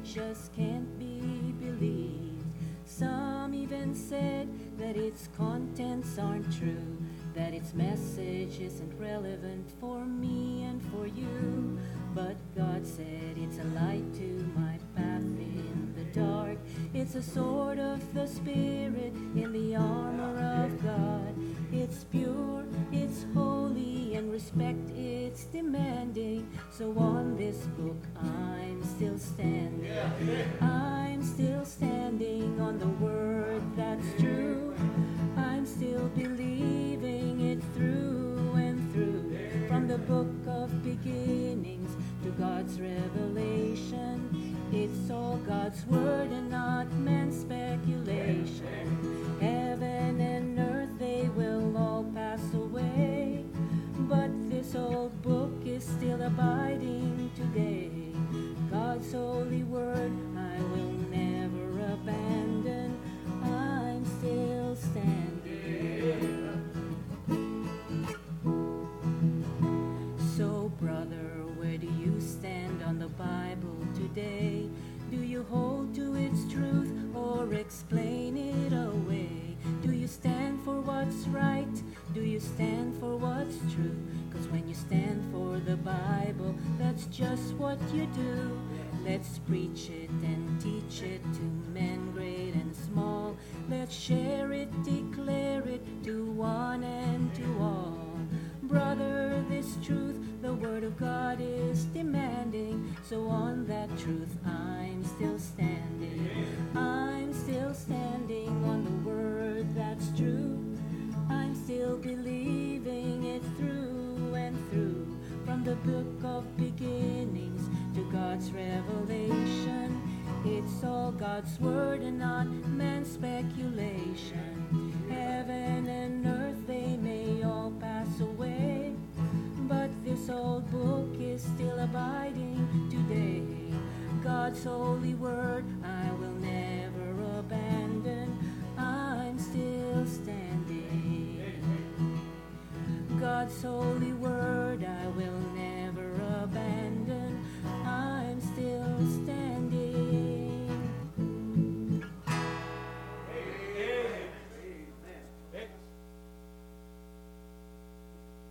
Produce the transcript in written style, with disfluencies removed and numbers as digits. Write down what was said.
just can't be believed. Some even said that its contents aren't true, that its message isn't relevant for me and for you. But God said it's a light to my path in the dark. It's a sword of the Spirit in the armor of God. It's pure, it's holy, and respect it's demanding. So on this book I'm still standing. I'm still standing on the word that's true. I'm still believing it through and through. From the book of beginnings to God's revelation, it's all God's word and not man's speculation. Heaven and earth, they will all pass away, but this old book is still abiding today. God's holy word I will never abandon. I'm still standing. So brother, where do you stand on the Bible today? Do you hold to its truth or explain it away? Do you stand for what's right? Do you stand for what's true? 'Cause when you stand for the Bible, that's just what you do. Let's preach it and teach it to men great and small. Let's share it, declare it to one and to all. Brother, this truth the Word of God is demanding. So on that truth I'm still standing. I'm still standing on the word that's true. I'm still believing it through and through. From the book of beginnings to God's revelation, it's all God's word and not man's speculation. Heaven and earth, they may all pass away, but this old book is still abiding today. God's holy word I will never abandon. I'm still standing. God's holy word